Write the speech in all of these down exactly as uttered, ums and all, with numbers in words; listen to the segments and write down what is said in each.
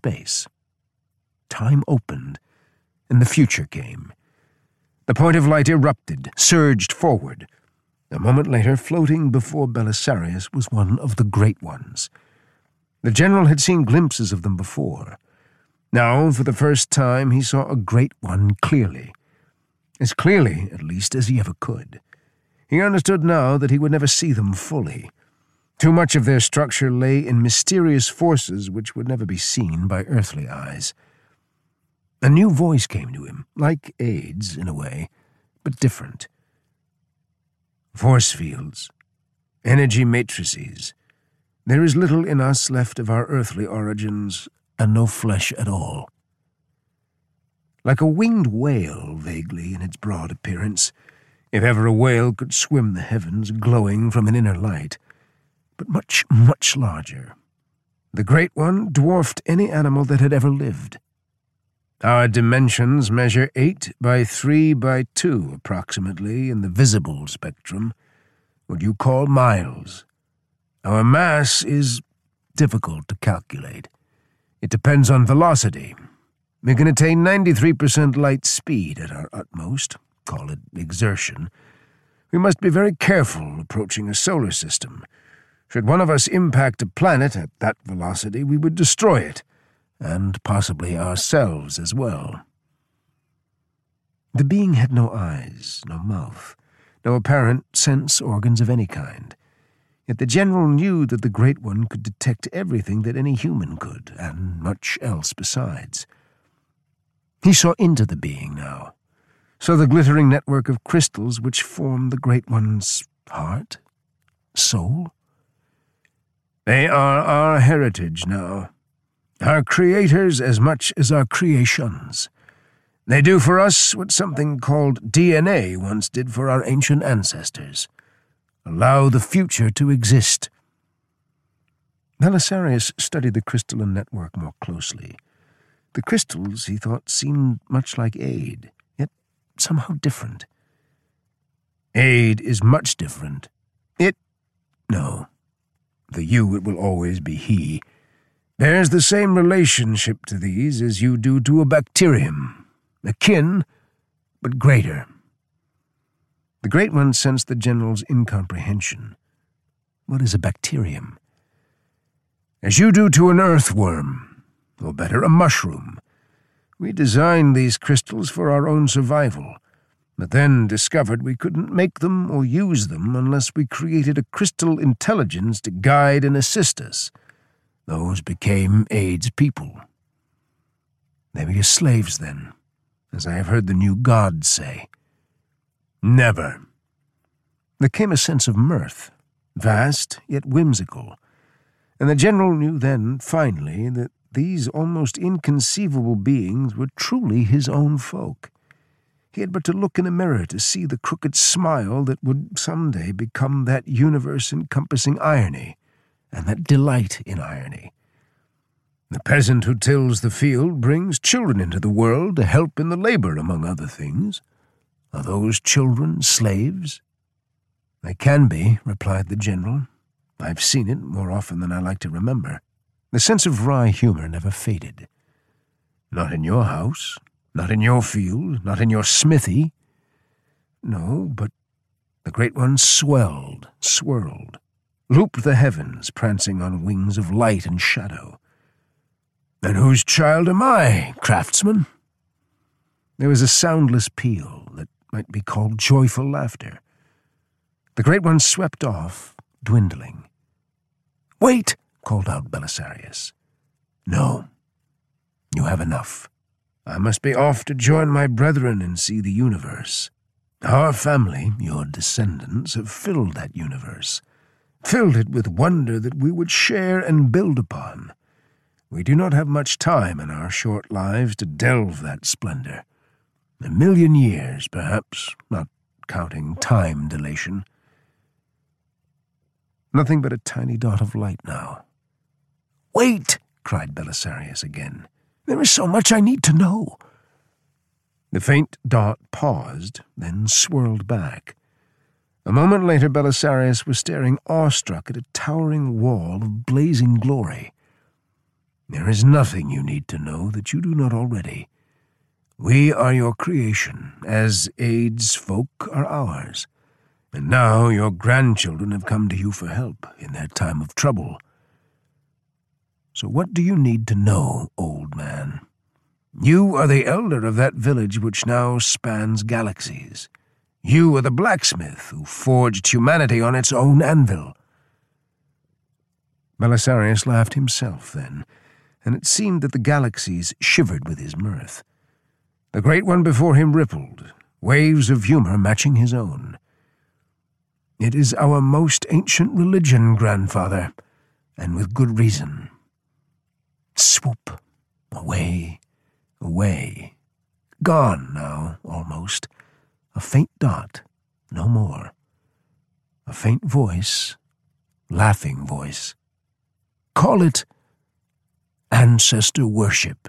space. Time opened, and the future came. The point of light erupted, surged forward. A moment later, floating before Belisarius was one of the Great Ones. The general had seen glimpses of them before. Now, for the first time, he saw a Great One clearly. As clearly, at least, as he ever could. He understood now that he would never see them fully. Too much of their structure lay in mysterious forces which would never be seen by earthly eyes. A new voice came to him, like Aid's in a way, but different. Force fields, energy matrices. There is little in us left of our earthly origins, and no flesh at all. Like a winged whale, vaguely, in its broad appearance, if ever a whale could swim the heavens, glowing from an inner light, but much, much larger. The Great One dwarfed any animal that had ever lived. Our dimensions measure eight by three by two, approximately, in the visible spectrum, what you call miles. Our mass is difficult to calculate. It depends on velocity. We can attain ninety-three percent light speed at our utmost, call it exertion. We must be very careful approaching a solar system. Should one of us impact a planet at that velocity, we would destroy it, and possibly ourselves as well. The being had no eyes, no mouth, no apparent sense organs of any kind. Yet the general knew that the Great One could detect everything that any human could, and much else besides. He saw into the being now, saw the glittering network of crystals which formed the Great One's heart, soul. They are our heritage now, our creators as much as our creations. They do for us what something called D N A once did for our ancient ancestors. Allow the future to exist. Belisarius studied the crystalline network more closely. The crystals, he thought, seemed much like Aid, yet somehow different. Aid is much different. It... no. The you, it will always be he. Bears the same relationship to these as you do to a bacterium. Akin, but greater. The Great One sensed the general's incomprehension. What is a bacterium? As you do to an earthworm, or better, a mushroom. We designed these crystals for our own survival, but then discovered we couldn't make them or use them unless we created a crystal intelligence to guide and assist us. Those became Aid's people. They were your slaves then, as I have heard the new gods say. Never. There came a sense of mirth, vast yet whimsical, and the general knew then, finally, that these almost inconceivable beings were truly his own folk. He had but to look in a mirror to see the crooked smile that would someday become that universe-encompassing irony, and that delight in irony. The peasant who tills the field brings children into the world to help in the labor, among other things. Are those children slaves? They can be, replied the general. I've seen it more often than I like to remember. The sense of wry humor never faded. Not in your house, not in your field, not in your smithy. No, but the Great One swelled, swirled, looped the heavens, prancing on wings of light and shadow. And whose child am I, craftsman? There was a soundless peal that might be called joyful laughter. The Great One swept off, dwindling. Wait, called out Belisarius. No, you have enough. I must be off to join my brethren and see the universe. Our family, your descendants, have filled that universe, filled it with wonder that we would share and build upon. We do not have much time in our short lives to delve that splendor. A million years, perhaps, not counting time dilation. Nothing but a tiny dot of light now. Wait, cried Belisarius again. There is so much I need to know. The faint dot paused, then swirled back. A moment later, Belisarius was staring awestruck at a towering wall of blazing glory. There is nothing you need to know that you do not already. We are your creation, as Aid's folk are ours. And now your grandchildren have come to you for help in their time of trouble. So what do you need to know, old man? You are the elder of that village which now spans galaxies. You are the blacksmith who forged humanity on its own anvil. Belisarius laughed himself then, and it seemed that the galaxies shivered with his mirth. The great one before him rippled, waves of humor matching his own. It is our most ancient religion, grandfather, and with good reason. Swoop, away, away. Gone now, almost. A faint dot, no more. A faint voice, laughing voice. Call it ancestor worship.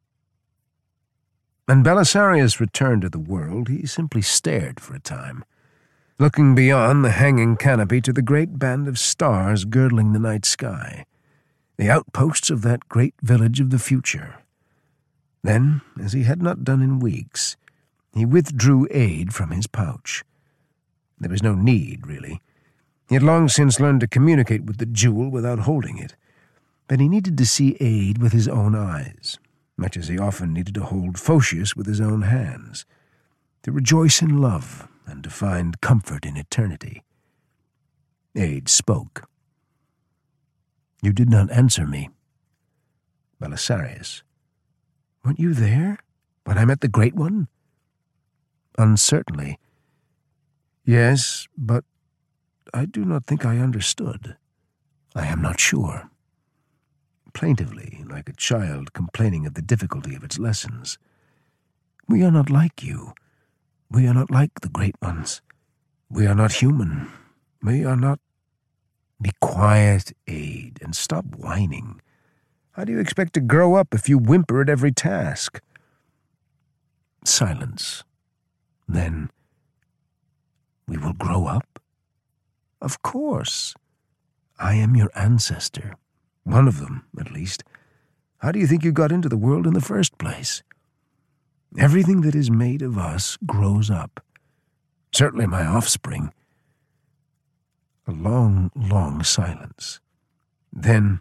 When Belisarius returned to the world, he simply stared for a time, looking beyond the hanging canopy to the great band of stars girdling the night sky, the outposts of that great village of the future. Then, as he had not done in weeks, he withdrew Aid from his pouch. There was no need, really. He had long since learned to communicate with the jewel without holding it, but he needed to see Aid with his own eyes, much as he often needed to hold Photius with his own hands, to rejoice in love and to find comfort in eternity. Aid spoke. You did not answer me. Belisarius. Weren't you there when I met the Great One? Uncertainly. Yes, but I do not think I understood. I am not sure. Plaintively, like a child complaining of the difficulty of its lessons. We are not like you. We are not like the Great Ones. We are not human. We are not... Be quiet, Aid, and stop whining. How do you expect to grow up if you whimper at every task? Silence. Then, we will grow up? Of course. I am your ancestor. One of them, at least. How do you think you got into the world in the first place? Everything that is made of us grows up. Certainly my offspring. A long, long silence. Then,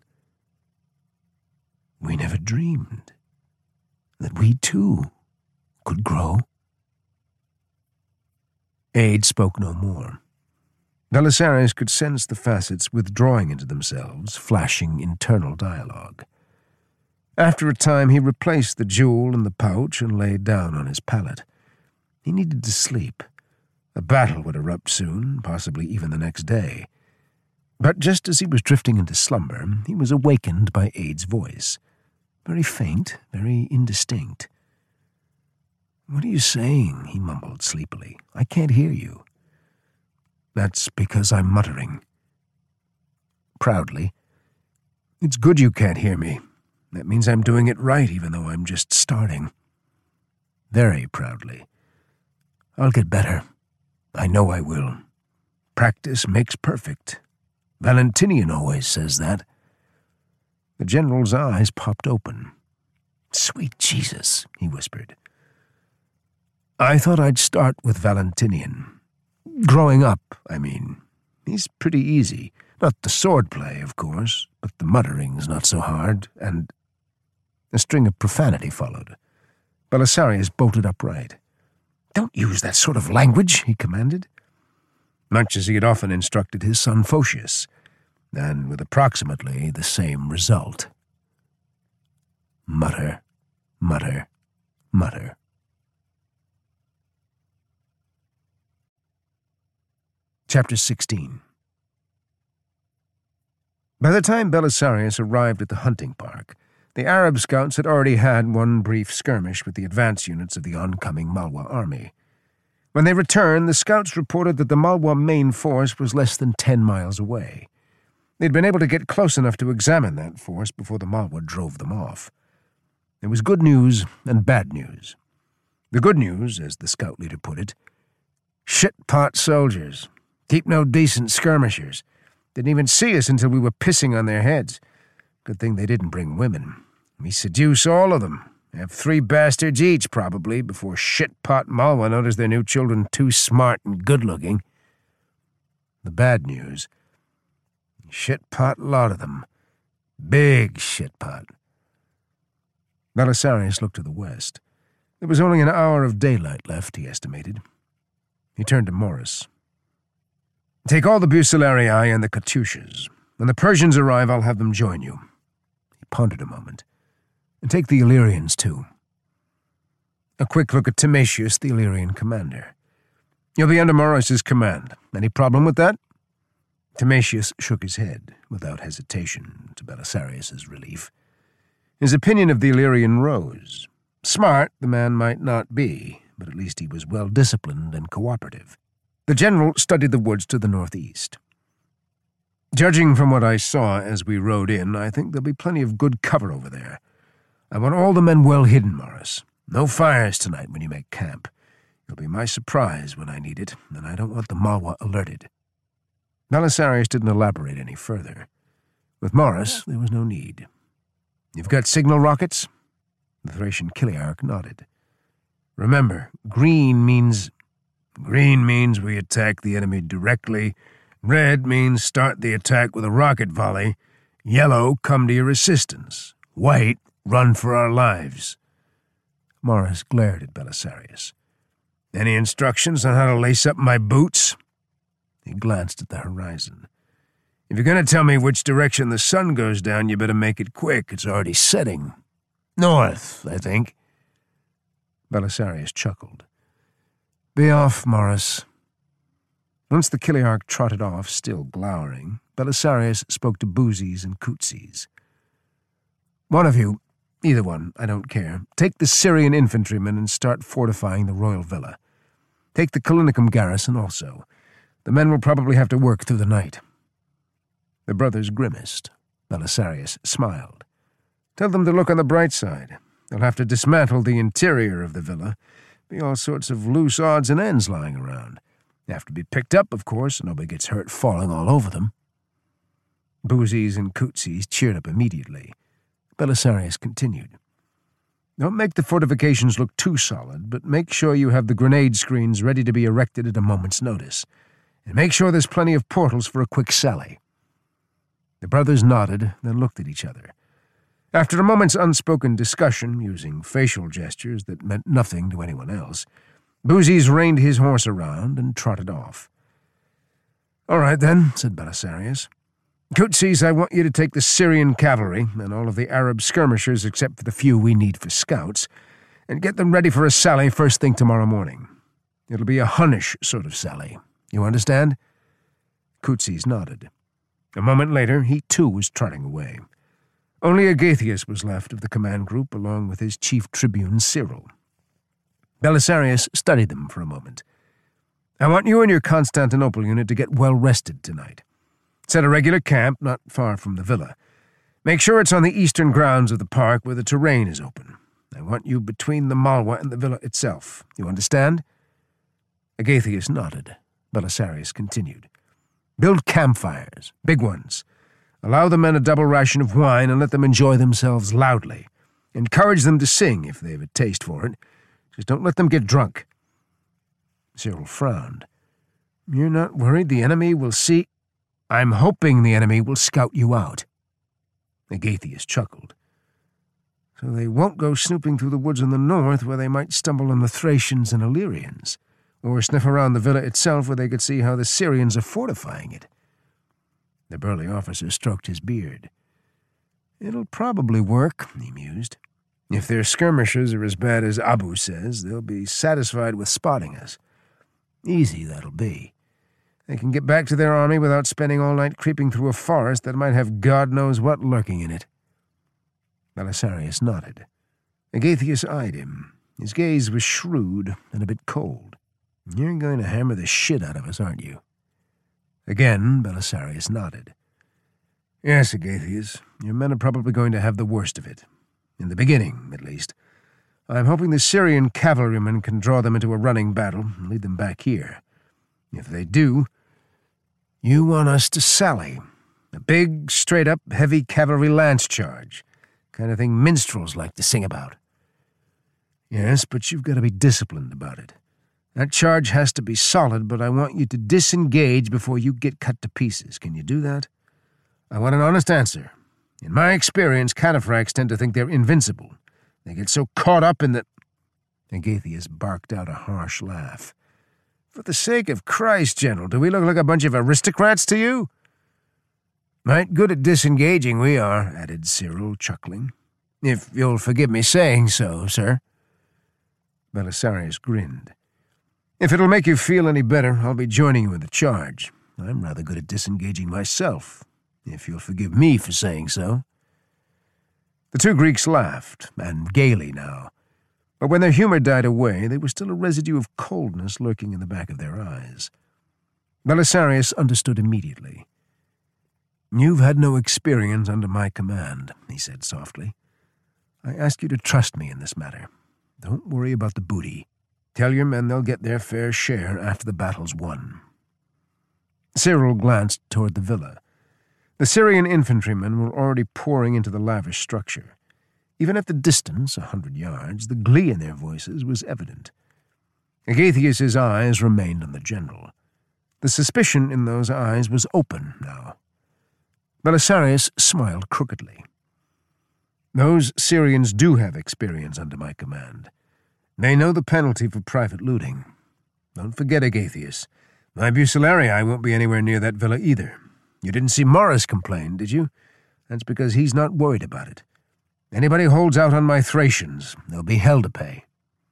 we never dreamed that we too could grow. Aid spoke no more. Belisarius could sense the facets withdrawing into themselves, flashing internal dialogue. After a time he replaced the jewel in the pouch and lay down on his pallet. He needed to sleep. A battle would erupt soon, possibly even the next day. But just as he was drifting into slumber, he was awakened by Aid's voice. Very faint, very indistinct. What are you saying? He mumbled sleepily. I can't hear you. That's because I'm muttering. Proudly. It's good you can't hear me. That means I'm doing it right, even though I'm just starting. Very proudly. I'll get better. I know I will. Practice makes perfect. Valentinian always says that. The general's eyes popped open. Sweet Jesus, he whispered. I thought I'd start with Valentinian. Growing up, I mean. He's pretty easy. Not the swordplay, of course, but the muttering's not so hard, and... A string of profanity followed. Belisarius bolted upright. Don't use that sort of language, he commanded. Much as he had often instructed his son Photius, and with approximately the same result. Mutter, mutter, mutter. Chapter sixteen. By the time Belisarius arrived at the hunting park, the Arab scouts had already had one brief skirmish with the advance units of the oncoming Malwa army. When they returned, the scouts reported that the Malwa main force was less than ten miles away. They'd been able to get close enough to examine that force before the Malwa drove them off. There was good news and bad news. The good news, as the scout leader put it, shit-pot soldiers. Keep no decent skirmishers. Didn't even see us until we were pissing on their heads. Good thing they didn't bring women. We seduce all of them. Have three bastards each, probably, before shitpot Malwa notice their new children too smart and good-looking. The bad news. Shitpot lot of them. Big shitpot. Belisarius looked to the west. There was only an hour of daylight left, he estimated. He turned to Morris. Take all the Bucellarii and the Katyushas. When the Persians arrive, I'll have them join you. He pondered a moment. And take the Illyrians, too. A quick look at Timasius, the Illyrian commander. You'll be under Morris's command. Any problem with that? Timasius shook his head, without hesitation, to Belisarius's relief. His opinion of the Illyrian rose. Smart the man might not be, but at least he was well-disciplined and cooperative. The general studied the woods to the northeast. Judging from what I saw as we rode in, I think there'll be plenty of good cover over there. I want all the men well hidden, Morris. No fires tonight when you make camp. You'll be my surprise when I need it, and I don't want the Malwa alerted. Belisarius didn't elaborate any further. With Morris, there was no need. You've got signal rockets? The Thracian Kiliarch nodded. Remember, green means... Green means we attack the enemy directly. Red means start the attack with a rocket volley. Yellow, come to your assistance. White, run for our lives. Morris glared at Belisarius. Any instructions on how to lace up my boots? He glanced at the horizon. If you're going to tell me which direction the sun goes down, you better make it quick. It's already setting. North, I think. Belisarius chuckled. Be off, Morris. Once the Kiliarch trotted off, still glowering, Belisarius spoke to Buzis and Kutsis. One of you, either one, I don't care, take the Syrian infantrymen and start fortifying the royal villa. Take the Callinicum garrison also. The men will probably have to work through the night. The brothers grimaced. Belisarius smiled. Tell them to look on the bright side. They'll have to dismantle the interior of the villa. Be all sorts of loose odds and ends lying around. They have to be picked up, of course, so nobody gets hurt falling all over them. Buzis and Kutsis cheered up immediately. Belisarius continued. Don't make the fortifications look too solid, but make sure you have the grenade screens ready to be erected at a moment's notice. And make sure there's plenty of portals for a quick sally. The brothers nodded, then looked at each other. After a moment's unspoken discussion, using facial gestures that meant nothing to anyone else, Buzis reined his horse around and trotted off. All right, then, said Belisarius. Kutsis, I want you to take the Syrian cavalry and all of the Arab skirmishers except for the few we need for scouts, and get them ready for a sally first thing tomorrow morning. It'll be a Hunnish sort of sally. You understand? Kutsis nodded. A moment later, he too was trotting away. Only Agathias was left of the command group, along with his chief tribune, Cyril. Belisarius studied them for a moment. I want you and your Constantinople unit to get well rested tonight. Set a regular camp not far from the villa. Make sure it's on the eastern grounds of the park where the terrain is open. I want you between the Malwa and the villa itself. You understand? Agathias nodded. Belisarius continued. Build campfires, big ones. Allow the men a double ration of wine and let them enjoy themselves loudly. Encourage them to sing if they have a taste for it. Just don't let them get drunk. Cyril frowned. You're not worried the enemy will see... I'm hoping the enemy will scout you out. Agathias chuckled. So they won't go snooping through the woods in the north where they might stumble on the Thracians and Illyrians, or sniff around the villa itself where they could see how the Syrians are fortifying it. The burly officer stroked his beard. It'll probably work, he mused. If their skirmishers are as bad as Abu says, they'll be satisfied with spotting us. Easy that'll be. They can get back to their army without spending all night creeping through a forest that might have God knows what lurking in it. Belisarius nodded. Agathias eyed him. His gaze was shrewd and a bit cold. You're going to hammer the shit out of us, aren't you? Again, Belisarius nodded. Yes, Agathias, your men are probably going to have the worst of it. In the beginning, at least. I'm hoping the Syrian cavalrymen can draw them into a running battle and lead them back here. If they do, you want us to sally. A big, straight-up, heavy cavalry lance charge. Kind of thing minstrels like to sing about. Yes, but you've got to be disciplined about it. That charge has to be solid, but I want you to disengage before you get cut to pieces. Can you do that? I want an honest answer. In my experience, cataphracts tend to think they're invincible. They get so caught up in the... Agathias barked out a harsh laugh. For the sake of Christ, General, do we look like a bunch of aristocrats to you? Right good at disengaging we are, added Cyril, chuckling. If you'll forgive me saying so, sir. Belisarius grinned. If it'll make you feel any better, I'll be joining you in the charge. I'm rather good at disengaging myself, if you'll forgive me for saying so. The two Greeks laughed, and gaily now. But when their humor died away, there was still a residue of coldness lurking in the back of their eyes. Belisarius understood immediately. You've had no experience under my command, he said softly. I ask you to trust me in this matter. Don't worry about the booty. Tell your men they'll get their fair share after the battle's won. Cyril glanced toward the villa. The Syrian infantrymen were already pouring into the lavish structure. Even at the distance, a hundred yards, the glee in their voices was evident. Agathias's eyes remained on the general. The suspicion in those eyes was open now. Belisarius smiled crookedly. Those Syrians do have experience under my command. They know the penalty for private looting. Don't forget, Agathias, my Bucellarii won't be anywhere near that villa either. You didn't see Morris complain, did you? That's because he's not worried about it. Anybody holds out on my Thracians, there'll be hell to pay.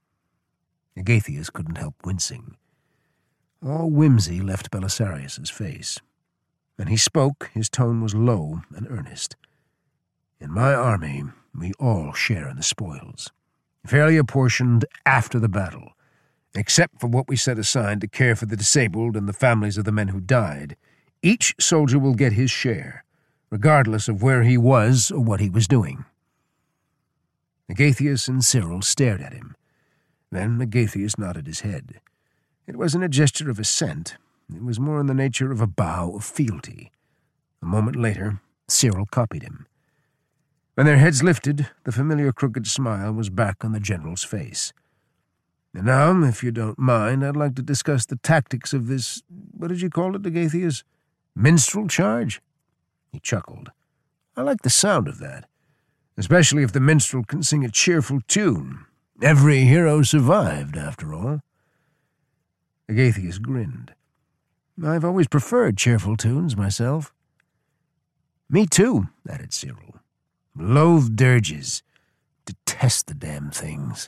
Agathias couldn't help wincing. All whimsy left Belisarius's face. When he spoke, his tone was low and earnest. In my army, we all share in the spoils, fairly apportioned after the battle, except for what we set aside to care for the disabled and the families of the men who died. Each soldier will get his share, regardless of where he was or what he was doing. Agathias and Cyril stared at him. Then Agathias nodded his head. It wasn't a gesture of assent. It was more in the nature of a bow of fealty. A moment later, Cyril copied him. When their heads lifted, the familiar crooked smile was back on the general's face. And now, if you don't mind, I'd like to discuss the tactics of this, what did you call it, Agathias? Minstrel charge? He chuckled. I like the sound of that, especially if the minstrel can sing a cheerful tune. Every hero survived, after all. Agathias grinned. I've always preferred cheerful tunes, myself. Me too, added Cyril. Loathe dirges. Detest the damn things.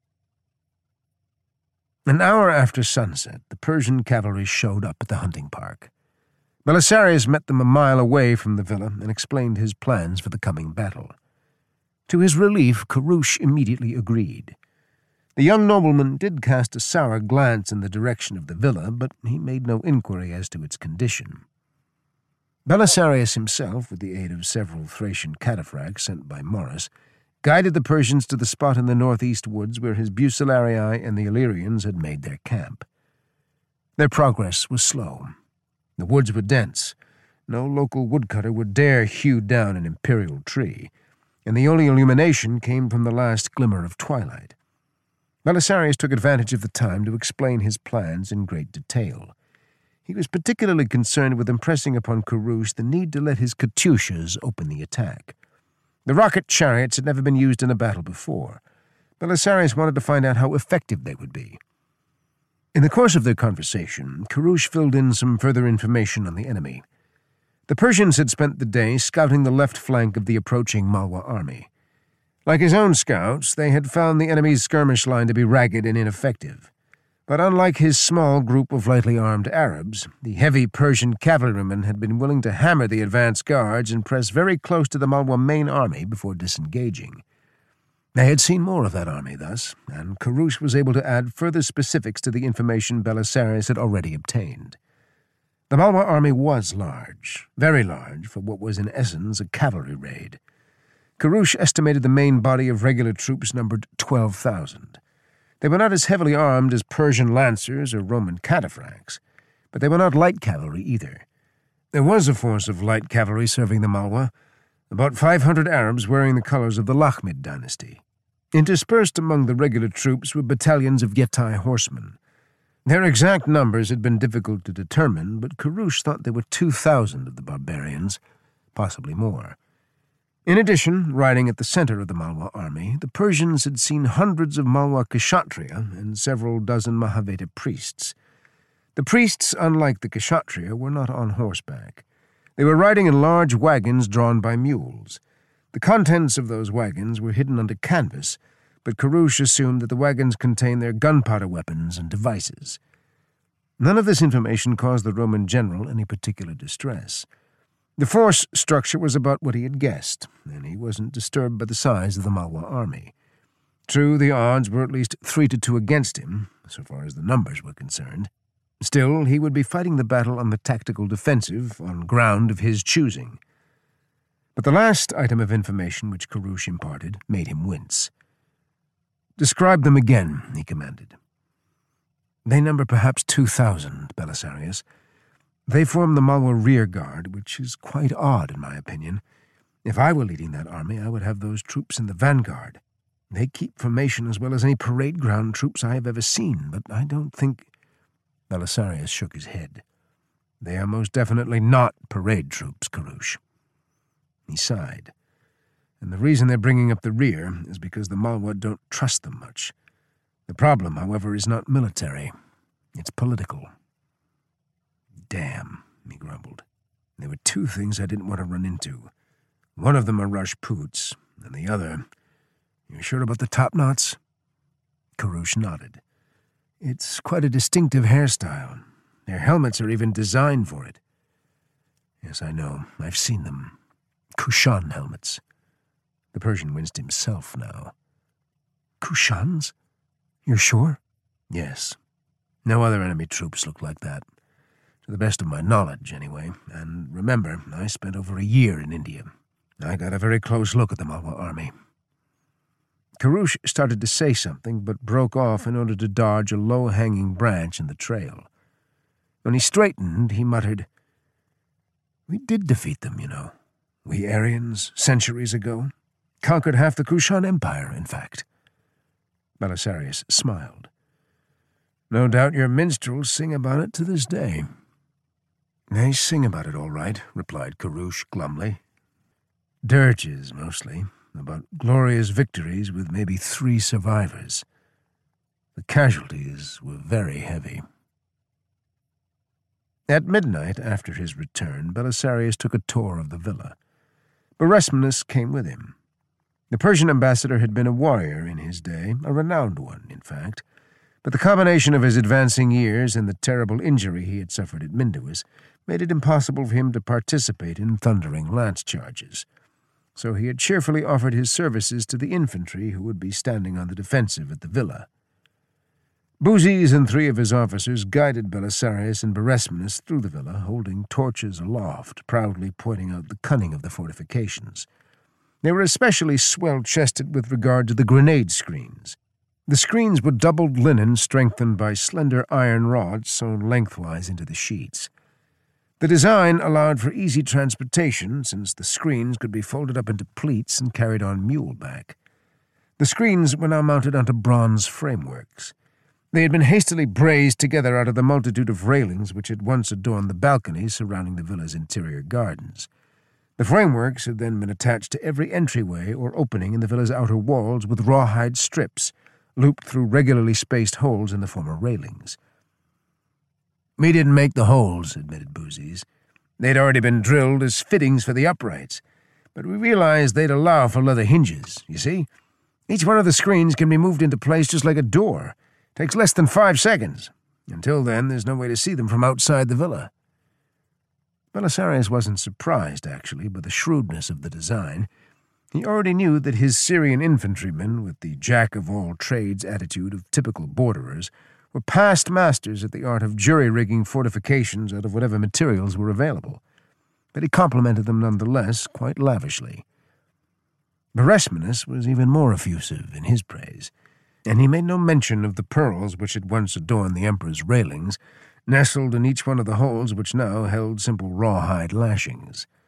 An hour after sunset, the Persian cavalry showed up at the hunting park. Belisarius met them a mile away from the villa and explained his plans for the coming battle. To his relief, Karush immediately agreed. The young nobleman did cast a sour glance in the direction of the villa, but he made no inquiry as to its condition. Belisarius himself, with the aid of several Thracian cataphracts sent by Morris, guided the Persians to the spot in the northeast woods where his Bucellarii and the Illyrians had made their camp. Their progress was slow. The woods were dense. No local woodcutter would dare hew down an imperial tree, and the only illumination came from the last glimmer of twilight. Belisarius took advantage of the time to explain his plans in great detail. He was particularly concerned with impressing upon Karush the need to let his Katyushas open the attack. The rocket chariots had never been used in a battle before. Belisarius wanted to find out how effective they would be. In the course of their conversation, Karush filled in some further information on the enemy. The Persians had spent the day scouting the left flank of the approaching Malwa army. Like his own scouts, they had found the enemy's skirmish line to be ragged and ineffective. But unlike his small group of lightly armed Arabs, the heavy Persian cavalrymen had been willing to hammer the advance guards and press very close to the Malwa main army before disengaging. They had seen more of that army thus, and Karush was able to add further specifics to the information Belisarius had already obtained. The Malwa army was large, very large, for what was in essence a cavalry raid. Karush estimated the main body of regular troops numbered twelve thousand. They were not as heavily armed as Persian lancers or Roman cataphracts, but they were not light cavalry either. There was a force of light cavalry serving the Malwa, about five hundred Arabs wearing the colours of the Lakhmid dynasty. Interspersed among the regular troops were battalions of Yettai horsemen. Their exact numbers had been difficult to determine, but Karush thought there were two thousand of the barbarians, possibly more. In addition, riding at the centre of the Malwa army, the Persians had seen hundreds of Malwa Kshatriya and several dozen Mahaveda priests. The priests, unlike the Kshatriya, were not on horseback. They were riding in large wagons drawn by mules. The contents of those wagons were hidden under canvas, but Karush assumed that the wagons contained their gunpowder weapons and devices. None of this information caused the Roman general any particular distress. The force structure was about what he had guessed, and he wasn't disturbed by the size of the Malwa army. True, the odds were at least three to two against him, so far as the numbers were concerned. Still, he would be fighting the battle on the tactical defensive, on ground of his choosing. But the last item of information which Karush imparted made him wince. "Describe them again," he commanded. "They number perhaps two thousand, Belisarius. They form the Malwa rear guard, which is quite odd in my opinion. If I were leading that army, I would have those troops in the vanguard. They keep formation as well as any parade ground troops I have ever seen, but I don't think—" Belisarius shook his head. "They are most definitely not parade troops, Karush." He sighed. "And the reason they're bringing up the rear is because the Malwa don't trust them much. The problem, however, is not military. It's political." "Damn," he grumbled. "There were two things I didn't want to run into. One of them are Rajputs, and the other— You're sure about the top knots?" Karush nodded. "It's quite a distinctive hairstyle. Their helmets are even designed for it." "Yes, I know. I've seen them. Kushan helmets." The Persian winced himself now. "Kushans? You're sure?" "Yes. No other enemy troops look like that. To the best of my knowledge, anyway. And remember, I spent over a year in India. I got a very close look at the Malwa army." Karush started to say something, but broke off in order to dodge a low-hanging branch in the trail. When he straightened, he muttered, "We did defeat them, you know. We Aryans, centuries ago. Conquered half the Kushan Empire, in fact." Belisarius smiled. "No doubt your minstrels sing about it to this day." "They sing about it all right," replied Karush glumly. "Dirges, mostly, about glorious victories with maybe three survivors. The casualties were very heavy." At midnight, after his return, Belisarius took a tour of the villa. Beresmanus came with him. The Persian ambassador had been a warrior in his day, a renowned one, in fact, but the combination of his advancing years and the terrible injury he had suffered at Minduis made it impossible for him to participate in thundering lance charges. So he had cheerfully offered his services to the infantry who would be standing on the defensive at the villa. Buzes and three of his officers guided Belisarius and Beresmanus through the villa, holding torches aloft, proudly pointing out the cunning of the fortifications. They were especially swell-chested with regard to the grenade screens. The screens were doubled linen strengthened by slender iron rods sewn lengthwise into the sheets. The design allowed for easy transportation, since the screens could be folded up into pleats and carried on muleback. The screens were now mounted onto bronze frameworks. They had been hastily brazed together out of the multitude of railings which had once adorned the balconies surrounding the villa's interior gardens. The frameworks had then been attached to every entryway or opening in the villa's outer walls with rawhide strips, looped through regularly spaced holes in the former railings. "We didn't make the holes," admitted Buzes. "They'd already been drilled as fittings for the uprights, but we realized they'd allow for leather hinges, you see? Each one of the screens can be moved into place just like a door. Takes less than five seconds. Until then, there's no way to see them from outside the villa." Belisarius wasn't surprised, actually, by the shrewdness of the design. He already knew that his Syrian infantrymen, with the jack-of-all-trades attitude of typical borderers, were past masters at the art of jury-rigging fortifications out of whatever materials were available. But he complimented them nonetheless, quite lavishly. Beresmanus was even more effusive in his praise, and he made no mention of the pearls which had once adorned the Emperor's railings, nestled in each one of the holes which now held simple rawhide lashings.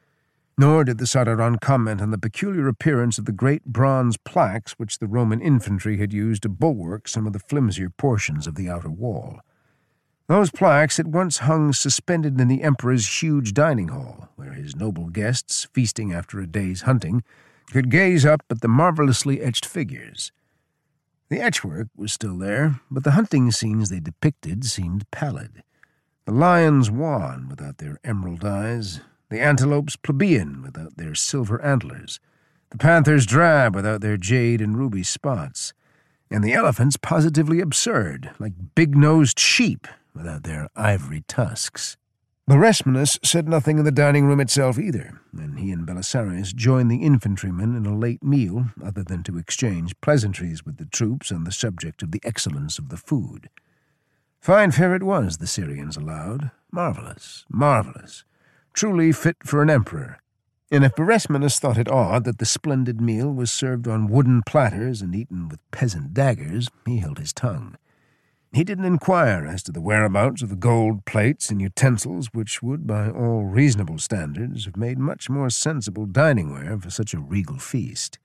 Nor did the Sadaran comment on the peculiar appearance of the great bronze plaques which the Roman infantry had used to bulwark some of the flimsier portions of the outer wall. Those plaques at once hung suspended in the emperor's huge dining hall, where his noble guests, feasting after a day's hunting, could gaze up at the marvelously etched figures. The etchwork was still there, but the hunting scenes they depicted seemed pallid. The lions wan without their emerald eyes, the antelopes plebeian without their silver antlers, the panthers drab without their jade and ruby spots, and the elephants positively absurd, like big-nosed sheep without their ivory tusks. Boresmanus said nothing in the dining room itself either, and he and Belisarius joined the infantrymen in a late meal other than to exchange pleasantries with the troops on the subject of the excellence of the food. Fine fare it was, the Syrians allowed. Marvelous, marvelous. Truly fit for an emperor. And if Boresmanus thought it odd that the splendid meal was served on wooden platters and eaten with peasant daggers, he held his tongue. He didn't inquire as to the whereabouts of the gold plates and utensils which would, by all reasonable standards, have made much more sensible dining-ware for such a regal feast.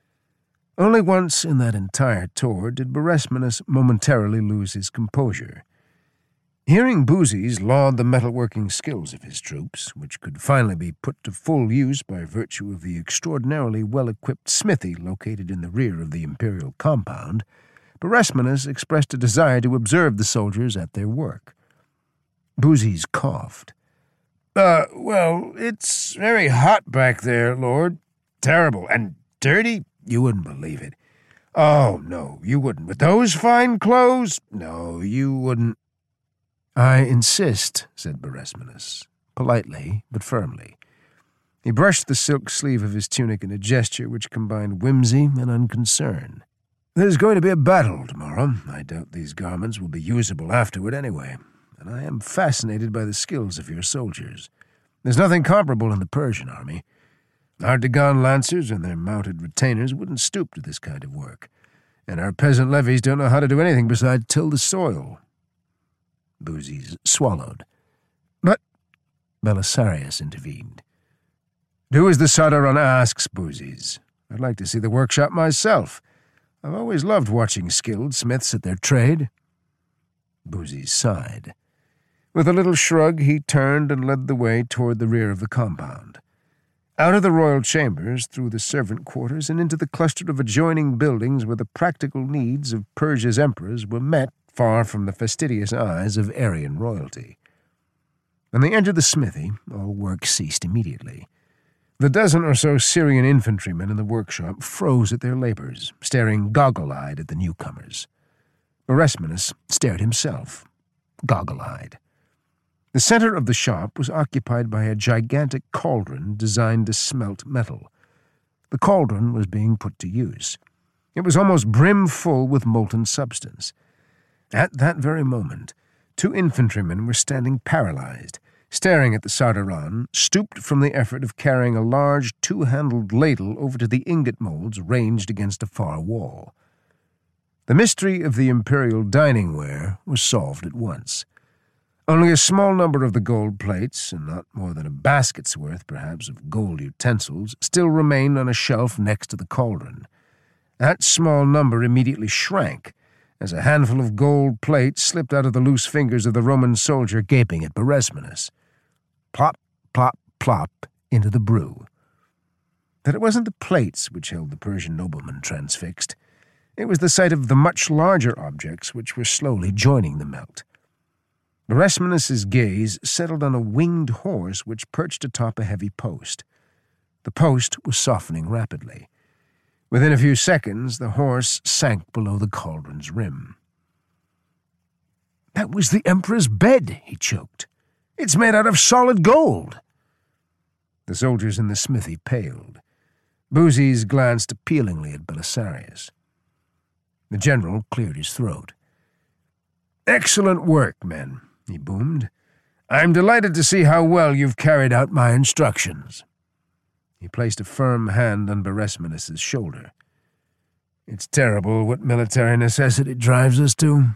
Only once in that entire tour did Boresmanus momentarily lose his composure. Hearing Boozies laud the metalworking skills of his troops, which could finally be put to full use by virtue of the extraordinarily well-equipped smithy located in the rear of the imperial compound, Boresmanus expressed a desire to observe the soldiers at their work. Boozies coughed. Uh, well, it's very hot back there, Lord. Terrible. And dirty? You wouldn't believe it. Oh, no, you wouldn't. With those fine clothes? No, you wouldn't. I insist, said Boresmanus, politely but firmly. He brushed the silk sleeve of his tunic in a gesture which combined whimsy and unconcern. There's going to be a battle tomorrow. I doubt these garments will be usable afterward anyway, and I am fascinated by the skills of your soldiers. There's nothing comparable in the Persian army. Our Dagon lancers and their mounted retainers wouldn't stoop to this kind of work, and our peasant levies don't know how to do anything besides till the soil. Boozies swallowed. But Belisarius intervened. Do as the Sadaran asks, Boozies. I'd like to see the workshop myself. I've always loved watching skilled smiths at their trade. Boozies sighed. With a little shrug, he turned and led the way toward the rear of the compound. Out of the royal chambers, through the servant quarters, and into the cluster of adjoining buildings where the practical needs of Persia's emperors were met far from the fastidious eyes of Aryan royalty. When they entered the smithy, all work ceased immediately. The dozen or so Syrian infantrymen in the workshop froze at their labors, staring goggle-eyed at the newcomers. Boresmanus stared himself, goggle-eyed. The center of the shop was occupied by a gigantic cauldron designed to smelt metal. The cauldron was being put to use. It was almost brim-full with molten substance. At that very moment, two infantrymen were standing paralyzed, staring at the Sadaran, stooped from the effort of carrying a large two-handled ladle over to the ingot molds ranged against a far wall. The mystery of the imperial dining-ware was solved at once. Only a small number of the gold plates, and not more than a basket's worth, perhaps, of gold utensils, still remained on a shelf next to the cauldron. That small number immediately shrank, as a handful of gold plates slipped out of the loose fingers of the Roman soldier gaping at Boresmanus. Plop, plop, plop into the brew. But it wasn't the plates which held the Persian nobleman transfixed. It was the sight of the much larger objects which were slowly joining the melt. Boresmanus's gaze settled on a winged horse which perched atop a heavy post. The post was softening rapidly. Within a few seconds, the horse sank below the cauldron's rim. "That was the Emperor's bed," he choked. "It's made out of solid gold." The soldiers in the smithy paled. Boozies glanced appealingly at Belisarius. The general cleared his throat. "Excellent work, men," he boomed. "I'm delighted to see how well you've carried out my instructions." He placed a firm hand on Boresmanus's shoulder. "It's terrible what military necessity drives us to."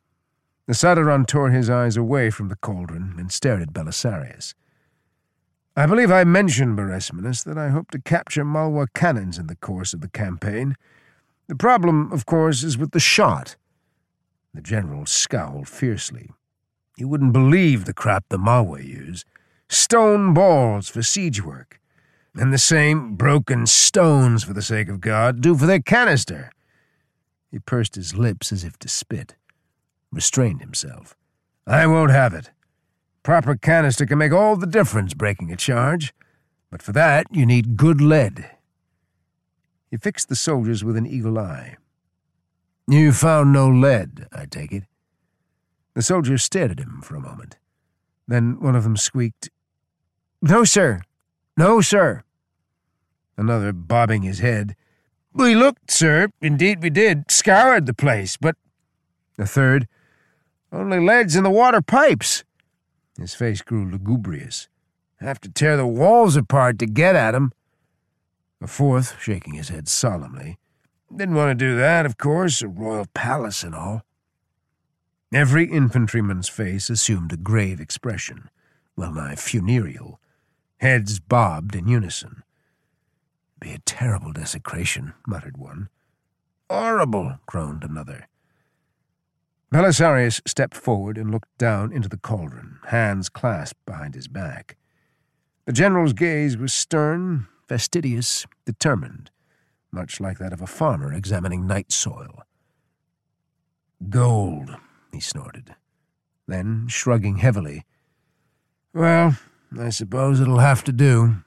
The Sadaran tore his eyes away from the cauldron and stared at Belisarius. I believe I mentioned, Beresminus, that I hope to capture Malwa cannons in the course of the campaign. The problem, of course, is with the shot." The general scowled fiercely. "You wouldn't believe the crap the Malwa use. Stone balls for siege work. And the same broken stones, for the sake of God, do for their canister." He pursed his lips as if to spit, restrained himself. "I won't have it. Proper canister can make all the difference breaking a charge, but for that you need good lead." He fixed the soldiers with an eagle eye. "You found no lead, I take it?" The soldiers stared at him for a moment. Then one of them squeaked, "No, sir. No, sir." Another, bobbing his head, "We looked, sir. Indeed we did. Scoured the place, but—" A third, "Only lead's in the water pipes." His face grew lugubrious. "Have to tear the walls apart to get at 'em." A fourth, shaking his head solemnly, "Didn't want to do that, of course, a royal palace and all." Every infantryman's face assumed a grave expression, well-nigh funereal. Heads bobbed in unison. "Be a terrible desecration," muttered one. "Horrible," groaned another. Belisarius stepped forward and looked down into the cauldron, hands clasped behind his back. The general's gaze was stern, fastidious, determined, much like that of a farmer examining night soil. "Gold," he snorted. Then, shrugging heavily, "Well, I suppose it'll have to do."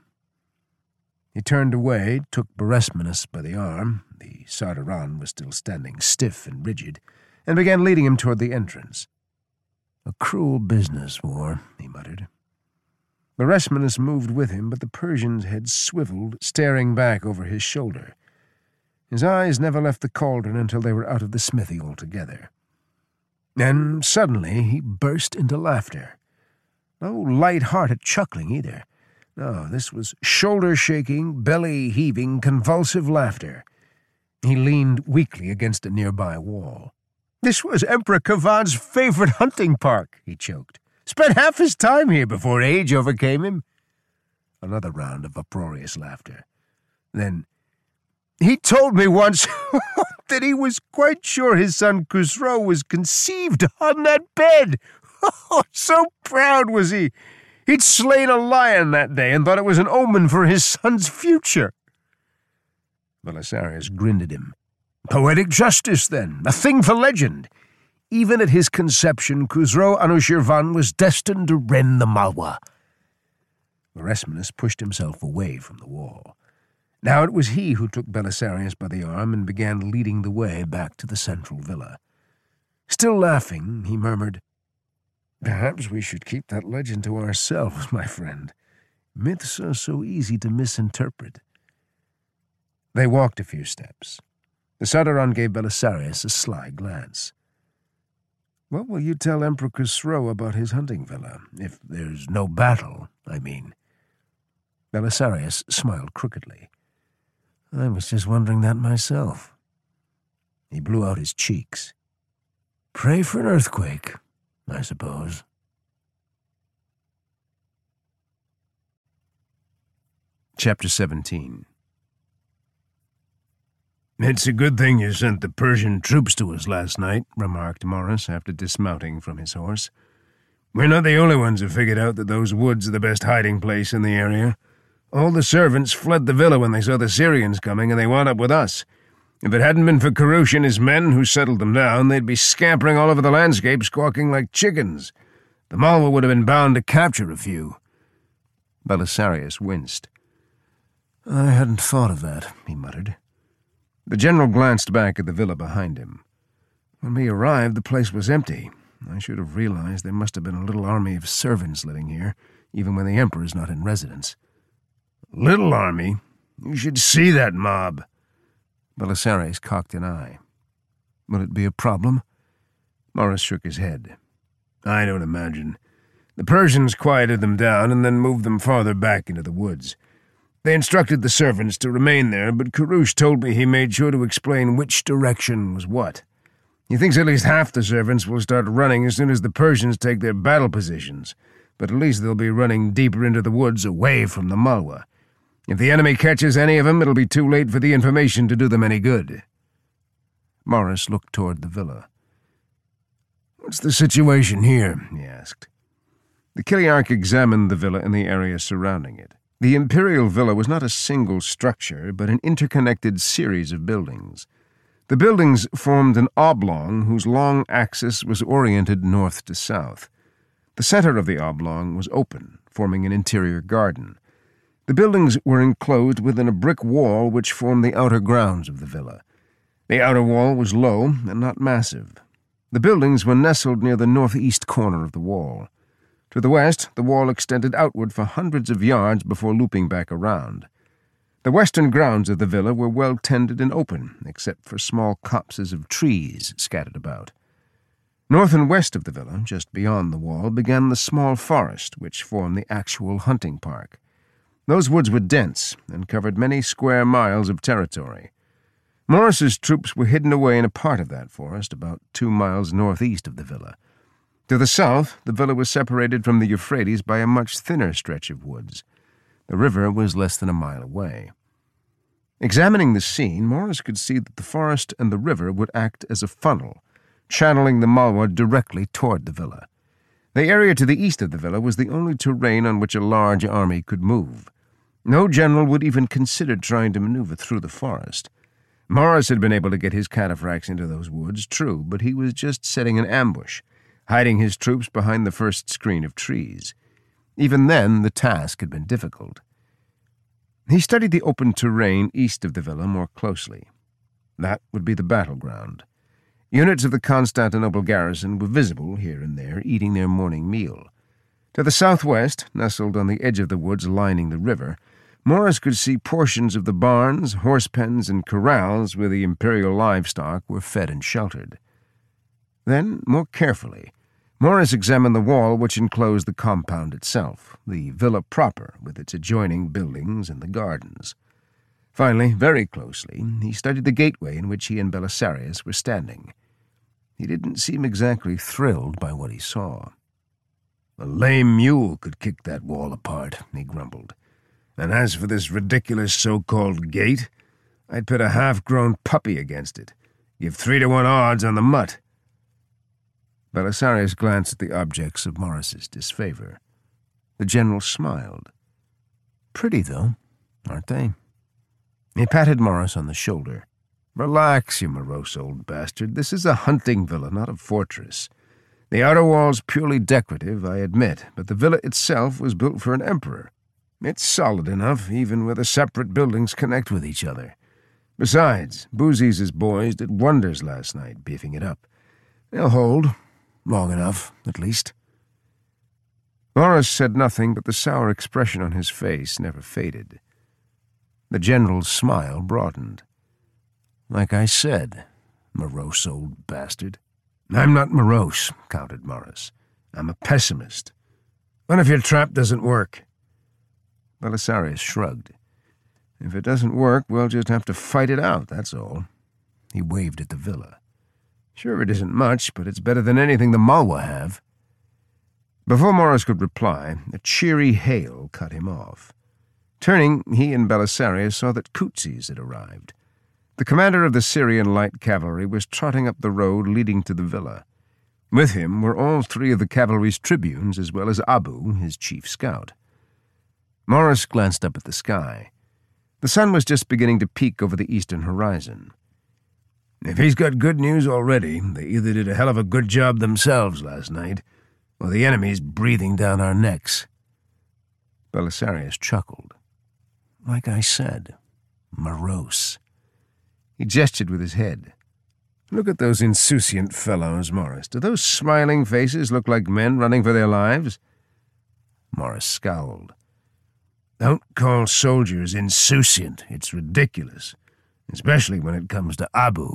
He turned away, took Beresminus by the arm — the Sardaran was still standing stiff and rigid — and began leading him toward the entrance. "A cruel business, war," he muttered. Beresminus moved with him, but the Persian's head swiveled, staring back over his shoulder. His eyes never left the cauldron until they were out of the smithy altogether. Then, suddenly, he burst into laughter. No light-hearted chuckling, either. No, this was shoulder-shaking, belly-heaving, convulsive laughter. He leaned weakly against a nearby wall. "This was Emperor Kavan's favorite hunting park," he choked. "Spent half his time here before age overcame him." Another round of uproarious laughter. Then, "He told me once that he was quite sure his son Khusro was conceived on that bed. Oh, so proud was he. He'd slain a lion that day and thought it was an omen for his son's future." Belisarius grinned at him. "Poetic justice, then, a thing for legend. Even at his conception, Khusro Anushirvan was destined to rend the Malwa." Beresminus pushed himself away from the wall. Now it was he who took Belisarius by the arm and began leading the way back to the central villa. Still laughing, he murmured, "Perhaps we should keep that legend to ourselves, my friend. Myths are so easy to misinterpret." They walked a few steps. The Sardaran gave Belisarius a sly glance. "What will you tell Emperor Khusro about his hunting villa? If there's no battle, I mean." Belisarius smiled crookedly. "I was just wondering that myself." He blew out his cheeks. "Pray for an earthquake, I suppose." Chapter seventeen. "It's a good thing you sent the Persian troops to us last night," remarked Morris after dismounting from his horse. "We're not the only ones who figured out that those woods are the best hiding place in the area. All the servants fled the villa when they saw the Syrians coming, and they wound up with us. If it hadn't been for Karush and his men who settled them down, they'd be scampering all over the landscape, squawking like chickens. The Malwa would have been bound to capture a few." Belisarius winced. "I hadn't thought of that," he muttered. The general glanced back at the villa behind him. "When we arrived, the place was empty. I should have realized there must have been a little army of servants living here, even when the emperor's not in residence." "Little army? You should see that mob." Belisarius cocked an eye. "Will it be a problem?" Morris shook his head. "I don't imagine. The Persians quieted them down and then moved them farther back into the woods. They instructed the servants to remain there, but Karush told me he made sure to explain which direction was what. He thinks at least half the servants will start running as soon as the Persians take their battle positions, but at least they'll be running deeper into the woods away from the Malwa. If the enemy catches any of them, it'll be too late for the information to do them any good." Morris looked toward the villa. "What's the situation here?" he asked. The Kiliarch examined the villa and the area surrounding it. The imperial villa was not a single structure, but an interconnected series of buildings. The buildings formed an oblong whose long axis was oriented north to south. The center of the oblong was open, forming an interior garden. The buildings were enclosed within a brick wall which formed the outer grounds of the villa. The outer wall was low and not massive. The buildings were nestled near the northeast corner of the wall. To the west, the wall extended outward for hundreds of yards before looping back around. The western grounds of the villa were well tended and open, except for small copses of trees scattered about. North and west of the villa, just beyond the wall, began the small forest which formed the actual hunting park. Those woods were dense and covered many square miles of territory. Morris's troops were hidden away in a part of that forest about two miles northeast of the villa. To the south, the villa was separated from the Euphrates by a much thinner stretch of woods. The river was less than a mile away. Examining the scene, Morris could see that the forest and the river would act as a funnel, channeling the Malwa directly toward the villa. The area to the east of the villa was the only terrain on which a large army could move. No general would even consider trying to maneuver through the forest. Morris had been able to get his cataphracts into those woods, true, but he was just setting an ambush, hiding his troops behind the first screen of trees. Even then, the task had been difficult. He studied the open terrain east of the villa more closely. That would be the battleground. Units of the Constantinople garrison were visible here and there, eating their morning meal. To the southwest, nestled on the edge of the woods lining the river, Morris could see portions of the barns, horse pens, and corrals where the imperial livestock were fed and sheltered. Then, more carefully, Morris examined the wall which enclosed the compound itself, the villa proper with its adjoining buildings and the gardens. Finally, very closely, he studied the gateway in which he and Belisarius were standing. He didn't seem exactly thrilled by what he saw. "A lame mule could kick that wall apart," he grumbled. "And as for this ridiculous so-called gate, I'd put a half-grown puppy against it. Give three to one odds on the mutt." Belisarius glanced at the objects of Morris's disfavor. The general smiled. "Pretty, though, aren't they?" He patted Morris on the shoulder. "Relax, you morose old bastard. This is a hunting villa, not a fortress. The outer wall's purely decorative, I admit, but the villa itself was built for an emperor. It's solid enough, even where the separate buildings connect with each other. Besides, Bouzies' boys did wonders last night, beefing it up. They'll hold. Long enough, at least." Morris said nothing, but the sour expression on his face never faded. The general's smile broadened. "Like I said, morose old bastard." "I'm not morose," countered Morris. "I'm a pessimist. What if your trap doesn't work?" Belisarius shrugged. "If it doesn't work, we'll just have to fight it out, that's all." He waved at the villa. "Sure, it isn't much, but it's better than anything the Malwa have." Before Morris could reply, a cheery hail cut him off. Turning, he and Belisarius saw that Koutzes had arrived. The commander of the Syrian light cavalry was trotting up the road leading to the villa. With him were all three of the cavalry's tribunes, as well as Abu, his chief scout. Morris glanced up at the sky. The sun was just beginning to peek over the eastern horizon. "If he's got good news already, they either did a hell of a good job themselves last night, or the enemy's breathing down our necks." Belisarius chuckled. "Like I said, morose." He gestured with his head. "Look at those insouciant fellows, Morris. Do those smiling faces look like men running for their lives?" Morris scowled. "Don't call soldiers insouciant. It's ridiculous, especially when it comes to Abu."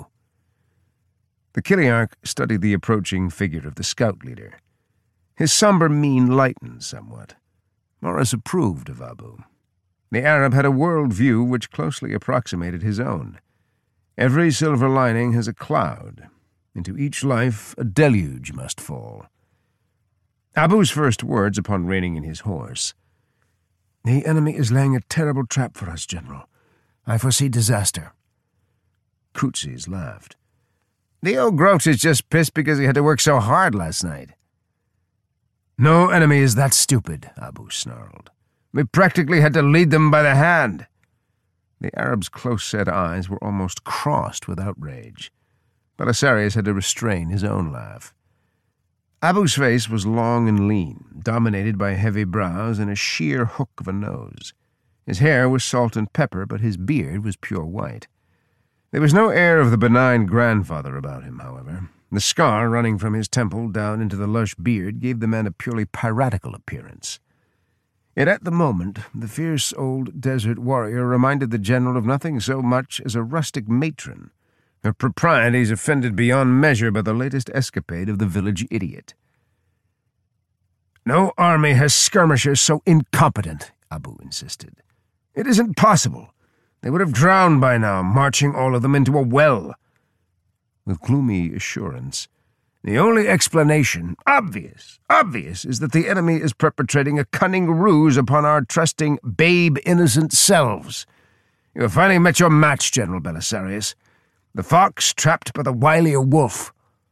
The Kiliarch studied the approaching figure of the scout leader. His somber mien lightened somewhat. Morris approved of Abu. The Arab had a world view which closely approximated his own. Every silver lining has a cloud. Into each life a deluge must fall. Abu's first words upon reining in his horse. "The enemy is laying a terrible trap for us, General. I foresee disaster." Kootsies laughed. "The old grouch is just pissed because he had to work so hard last night." "No enemy is that stupid," Abu snarled. "We practically had to lead them by the hand." The Arab's close-set eyes were almost crossed with outrage. Belisarius had to restrain his own laugh. Abu's face was long and lean, dominated by heavy brows and a sheer hook of a nose. His hair was salt and pepper, but his beard was pure white. There was no air of the benign grandfather about him, however. The scar running from his temple down into the lush beard gave the man a purely piratical appearance. Yet at the moment, the fierce old desert warrior reminded the general of nothing so much as a rustic matron, her proprieties offended beyond measure by the latest escapade of the village idiot. "No army has skirmishers so incompetent," Abu insisted. "It isn't possible. They would have drowned by now, marching all of them into a well." With gloomy assurance, "The only explanation, obvious, obvious, is that the enemy is perpetrating a cunning ruse upon our trusting, babe-innocent selves. You have finally met your match, General Belisarius. The fox trapped by the wilier wolf."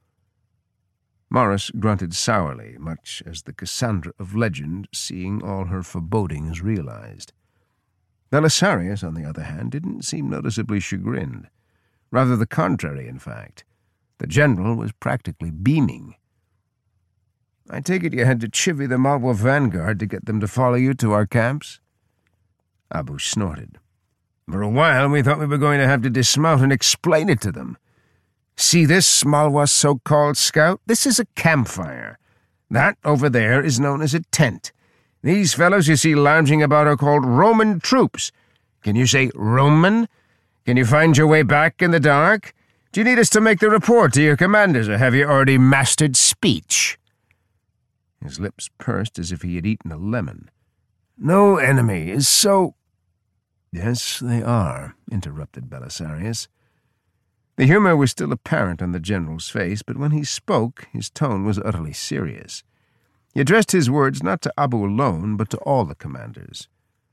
Morris grunted sourly, much as the Cassandra of legend, seeing all her forebodings realized. Belisarius, on the other hand, didn't seem noticeably chagrined. Rather the contrary, in fact. The general was practically beaming. "I take it you had to chivvy the Malwa vanguard to get them to follow you to our camps?" Abu snorted. "For a while we thought we were going to have to dismount and explain it to them. See this Malwa so-called scout? This is a campfire. That over there is known as a tent. These fellows you see lounging about are called Roman troops. Can you say Roman? Can you find your way back in the dark? Do you need us to make the report to your commanders, or have you already mastered speech?" His lips pursed as if he had eaten a lemon. "No enemy is so—" "Yes, they are," interrupted Belisarius. The humor was still apparent on the general's face, but when he spoke, his tone was utterly serious. He addressed his words not to Abu alone, but to all the commanders.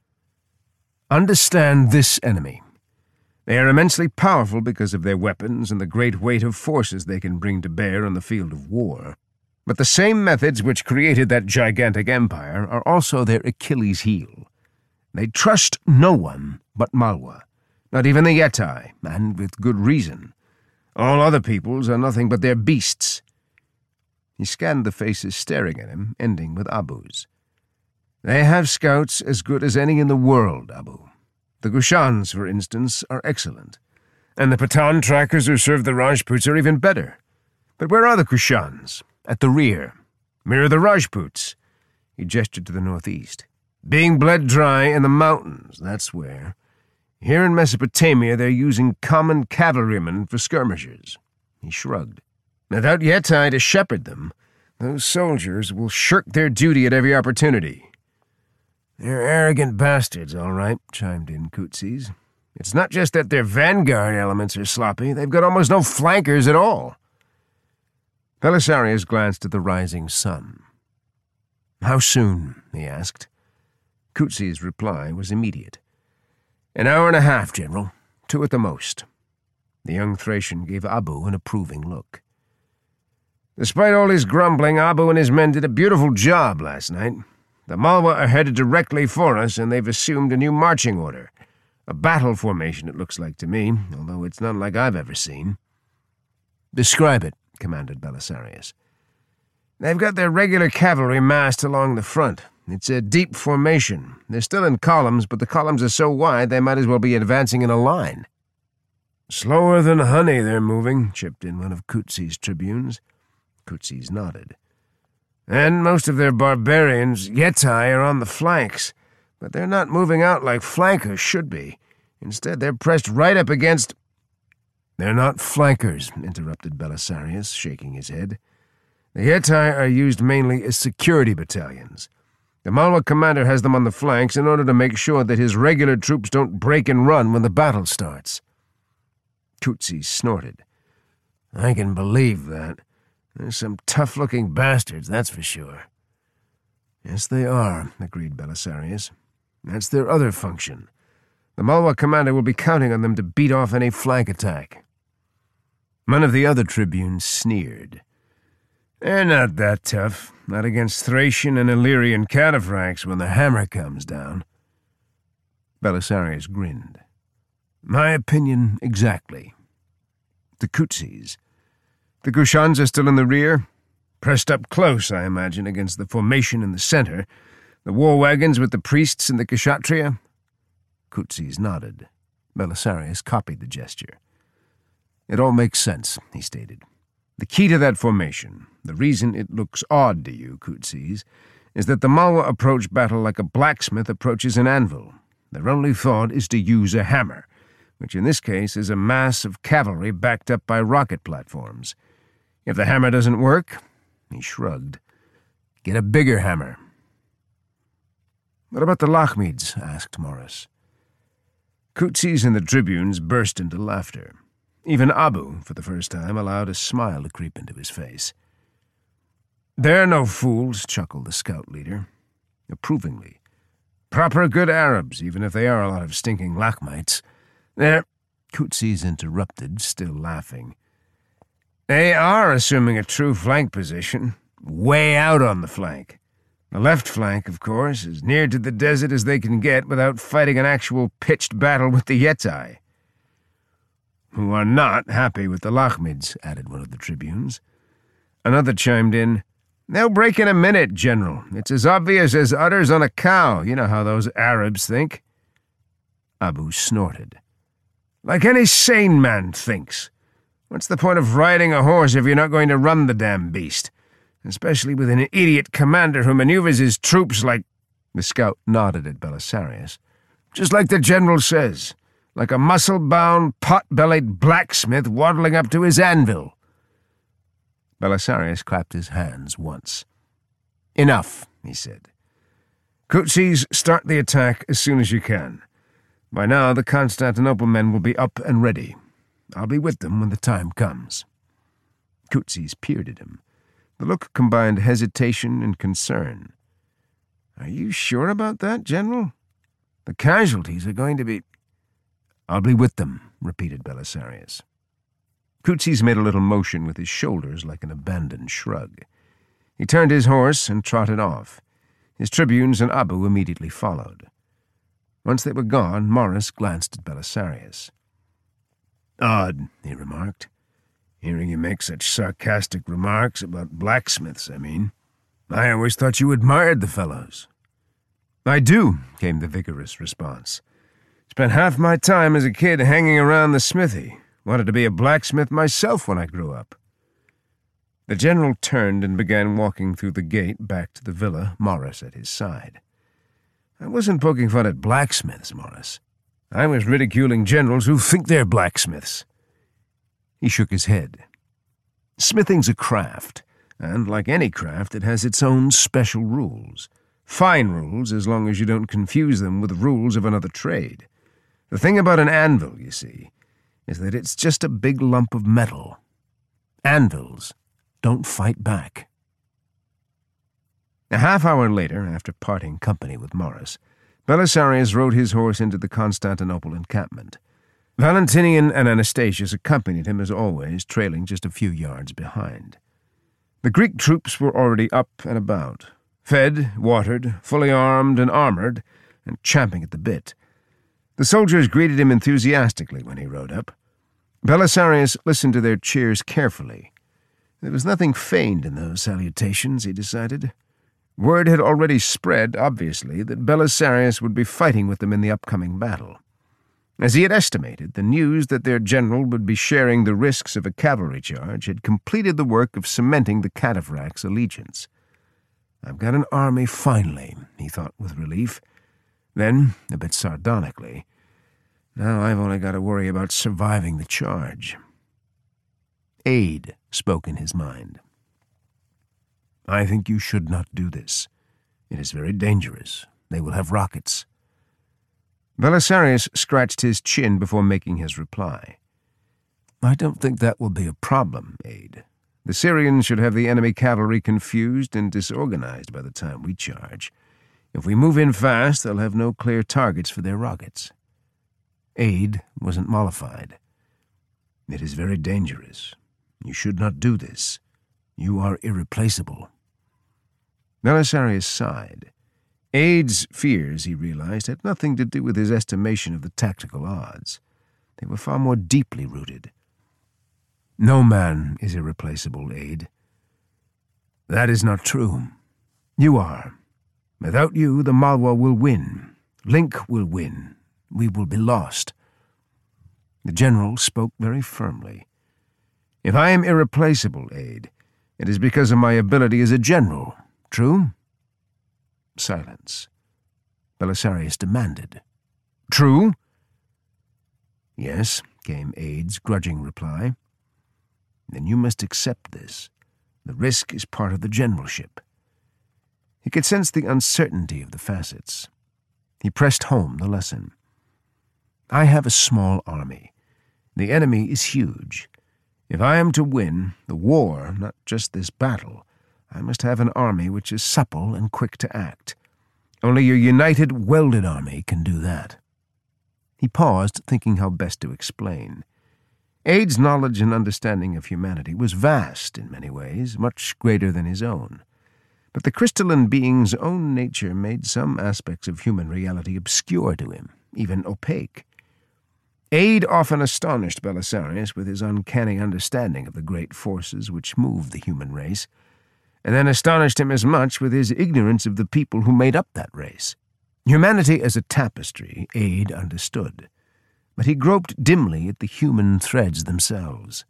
"Understand this enemy. They are immensely powerful because of their weapons and the great weight of forces they can bring to bear on the field of war. But the same methods which created that gigantic empire are also their Achilles' heel. They trust no one but Malwa, not even the Yetai, and with good reason. All other peoples are nothing but their beasts." He scanned the faces staring at him, ending with Abu's. "They have scouts as good as any in the world, Abu. The Kushans, for instance, are excellent, and the Pathan trackers who serve the Rajputs are even better. But where are the Kushans? At the rear. Where are the Rajputs?" He gestured to the northeast. "Being bled dry in the mountains, that's where. Here in Mesopotamia they're using common cavalrymen for skirmishers." He shrugged. "Without Yetai to shepherd them, those soldiers will shirk their duty at every opportunity." "They're arrogant bastards, all right," chimed in Kootsies. "It's not just that their vanguard elements are sloppy, they've got almost no flankers at all." Belisarius glanced at the rising sun. "How soon?" he asked. Kootsies' reply was immediate. "An hour and a half, General. Two at the most." The young Thracian gave Abu an approving look. "Despite all his grumbling, Abu and his men did a beautiful job last night. The Malwa are headed directly for us, and they've assumed a new marching order. A battle formation, it looks like to me, although it's none like I've ever seen." "Describe it," commanded Belisarius. "They've got their regular cavalry massed along the front. It's a deep formation. They're still in columns, but the columns are so wide they might as well be advancing in a line." "Slower than honey they're moving," chipped in one of Kootsies' tribunes. Kootsies nodded. "And most of their barbarians, Yetai, are on the flanks, but they're not moving out like flankers should be. Instead, they're pressed right up against—" "They're not flankers," interrupted Belisarius, shaking his head. "The Yetai are used mainly as security battalions. The Malwa commander has them on the flanks in order to make sure that his regular troops don't break and run when the battle starts." Kootsies snorted. "I can believe that. There's some tough-looking bastards, that's for sure." Yes, they are, agreed Belisarius. That's their other function. The Malwa commander will be counting on them to beat off any flank attack. One of the other tribunes sneered. They're not that tough, not against Thracian and Illyrian cataphracts when the hammer comes down. Belisarius grinned. My opinion exactly. The Kutsis. The Kushans are still in the rear, pressed up close, I imagine, against the formation in the center. The war wagons with the priests and the Kshatriya. Kutsis nodded. Belisarius copied the gesture. It all makes sense, he stated. The key to that formation, the reason it looks odd to you, Kutsis, is that the Malwa approach battle like a blacksmith approaches an anvil. Their only thought is to use a hammer, which in this case is a mass of cavalry backed up by rocket platforms. If the hammer doesn't work, he shrugged, get a bigger hammer. What about the Lakhmids? Asked Morris. Kutsis and the tribunes burst into laughter. Even Abu, for the first time, allowed a smile to creep into his face. They're no fools, chuckled the scout leader, approvingly. Proper good Arabs, even if they are a lot of stinking Lakhmites. They're... Kutsis interrupted, still laughing. They are assuming a true flank position, way out on the flank. The left flank, of course, as near to the desert as they can get without fighting an actual pitched battle with the Yetai. Who are not happy with the Lakhmids, added one of the tribunes. Another chimed in, They'll break in a minute, General. It's as obvious as udders on a cow. You know how those Arabs think. Abu snorted. Like any sane man thinks. What's the point of riding a horse if you're not going to run the damn beast? Especially with an idiot commander who maneuvers his troops like... The scout nodded at Belisarius. Just like the general says. Like a muscle-bound, pot-bellied blacksmith waddling up to his anvil. Belisarius clapped his hands once. Enough, he said. Kutsis, start the attack as soon as you can. By now, the Constantinople men will be up and ready. I'll be with them when the time comes. Kutsis peered at him. The look combined hesitation and concern. Are you sure about that, General? The casualties are going to be... I'll be with them, repeated Belisarius. Kutsis made a little motion with his shoulders like an abandoned shrug. He turned his horse and trotted off. His tribunes and Abu immediately followed. Once they were gone, Morris glanced at Belisarius. Odd, he remarked. Hearing you make such sarcastic remarks about blacksmiths, I mean. I always thought you admired the fellows. I do, came the vigorous response. Spent half my time as a kid hanging around the smithy. Wanted to be a blacksmith myself when I grew up. The general turned and began walking through the gate back to the villa, Morris at his side. I wasn't poking fun at blacksmiths, Morris. I was ridiculing generals who think they're blacksmiths. He shook his head. Smithing's a craft, and like any craft, it has its own special rules. Fine rules, as long as you don't confuse them with the rules of another trade. The thing about an anvil, you see, is that it's just a big lump of metal. Anvils don't fight back. A half hour later, after parting company with Morris, Belisarius rode his horse into the Constantinople encampment. Valentinian and Anastasius accompanied him as always, trailing just a few yards behind. The Greek troops were already up and about, fed, watered, fully armed and armored, and champing at the bit. The soldiers greeted him enthusiastically when he rode up. Belisarius listened to their cheers carefully. There was nothing feigned in those salutations, he decided. Word had already spread, obviously, that Belisarius would be fighting with them in the upcoming battle. As he had estimated, the news that their general would be sharing the risks of a cavalry charge had completed the work of cementing the cataphracts' allegiance. I've got an army finally, he thought with relief. Then, a bit sardonically, now I've only got to worry about surviving the charge. Aid spoke in his mind. I think you should not do this. It is very dangerous. They will have rockets. Belisarius scratched his chin before making his reply. I don't think that will be a problem, Aid. The Syrians should have the enemy cavalry confused and disorganized by the time we charge. If we move in fast, they'll have no clear targets for their rockets." Aid wasn't mollified. "It is very dangerous. You should not do this. You are irreplaceable." Belisarius sighed. Aid's fears, he realized, had nothing to do with his estimation of the tactical odds. They were far more deeply rooted. "No man is irreplaceable, Aid." "That is not true. You are. Without you, the Malwa will win. Link will win. We will be lost." The general spoke very firmly. "If I am irreplaceable, Aid, it is because of my ability as a general. True?" Silence. Belisarius demanded. "True?" "Yes," came Aid's grudging reply. "Then you must accept this. The risk is part of the generalship." He could sense the uncertainty of the facets. He pressed home the lesson. "I have a small army. The enemy is huge. If I am to win the war, not just this battle, I must have an army which is supple and quick to act. Only your united, welded army can do that." He paused, thinking how best to explain. Aid's knowledge and understanding of humanity was vast in many ways, much greater than his own. But the crystalline being's own nature made some aspects of human reality obscure to him, even opaque. Aid often astonished Belisarius with his uncanny understanding of the great forces which move the human race, and then astonished him as much with his ignorance of the people who made up that race. Humanity as a tapestry, Aid understood, but he groped dimly at the human threads themselves.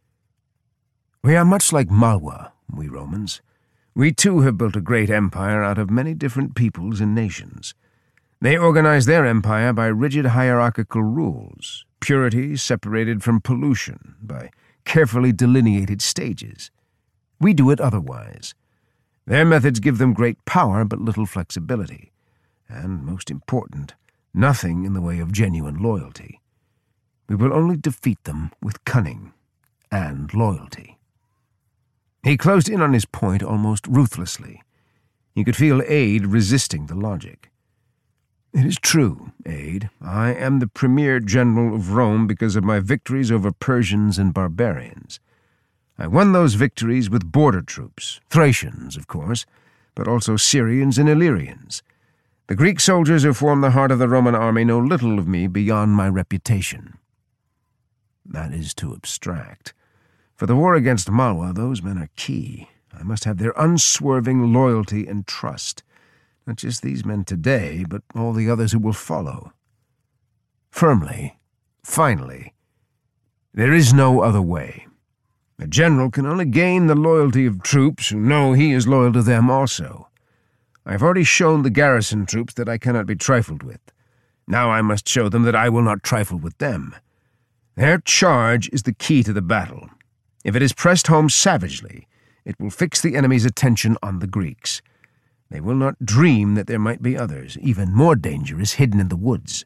"We are much like Malwa, we Romans. We too have built a great empire out of many different peoples and nations. They organize their empire by rigid hierarchical rules, purity separated from pollution, by carefully delineated stages. We do it otherwise. Their methods give them great power but little flexibility, and, most important, nothing in the way of genuine loyalty. We will only defeat them with cunning and loyalty." He closed in on his point almost ruthlessly. He could feel Aid resisting the logic. "It is true, Aid. I am the premier general of Rome because of my victories over Persians and barbarians. I won those victories with border troops, Thracians, of course, but also Syrians and Illyrians. The Greek soldiers who form the heart of the Roman army know little of me beyond my reputation." "That is too abstract. For the war against Malwa, those men are key. I must have their unswerving loyalty and trust. Not just these men today, but all the others who will follow." Firmly, finally, "There is no other way. A general can only gain the loyalty of troops who know he is loyal to them also. I have already shown the garrison troops that I cannot be trifled with. Now I must show them that I will not trifle with them. Their charge is the key to the battle. If it is pressed home savagely, it will fix the enemy's attention on the Greeks. They will not dream that there might be others, even more dangerous, hidden in the woods."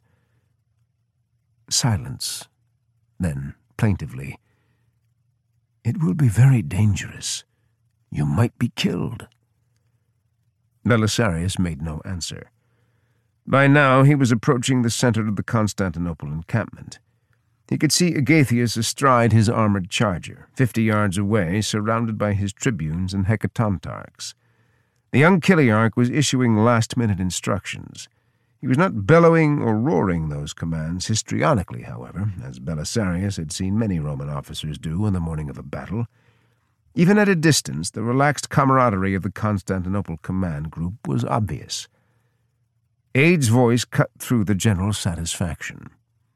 Silence. Then, plaintively, "It will be very dangerous. You might be killed." Belisarius made no answer. By now he was approaching the center of the Constantinople encampment. He could see Agathias astride his armored charger, fifty yards away, surrounded by his tribunes and hecatontarchs. The young Chiliarch was issuing last-minute instructions. He was not bellowing or roaring those commands histrionically, however, as Belisarius had seen many Roman officers do on the morning of a battle. Even at a distance, the relaxed camaraderie of the Constantinople command group was obvious. Aid's voice cut through the general satisfaction.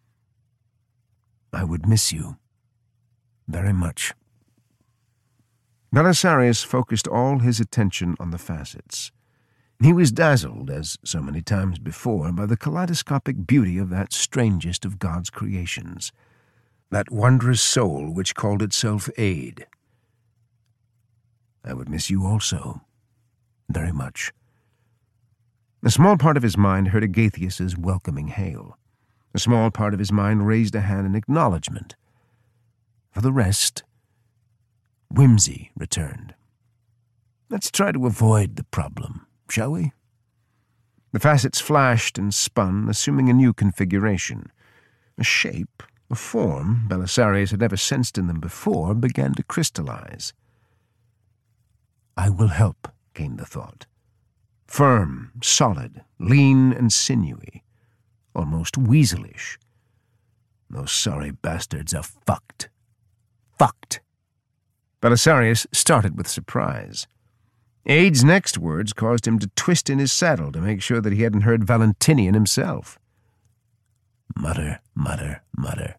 "I would miss you very much." Belisarius focused all his attention on the facets. He was dazzled, as so many times before, by the kaleidoscopic beauty of that strangest of God's creations, that wondrous soul which called itself Aid. "I would miss you also, very much." A small part of his mind heard Agathias's welcoming hail. A small part of his mind raised a hand in acknowledgement. For the rest, whimsy returned. Let's try to avoid the problem, shall we? The facets flashed and spun, assuming a new configuration. A shape, a form Belisarius had never sensed in them before, began to crystallize. I will help, came the thought. Firm, solid, lean and sinewy, almost weaselish. Those sorry bastards are fucked. Fucked. Belisarius started with surprise. Ade's next words caused him to twist in his saddle to make sure that he hadn't heard Valentinian himself. Mutter, mutter, mutter.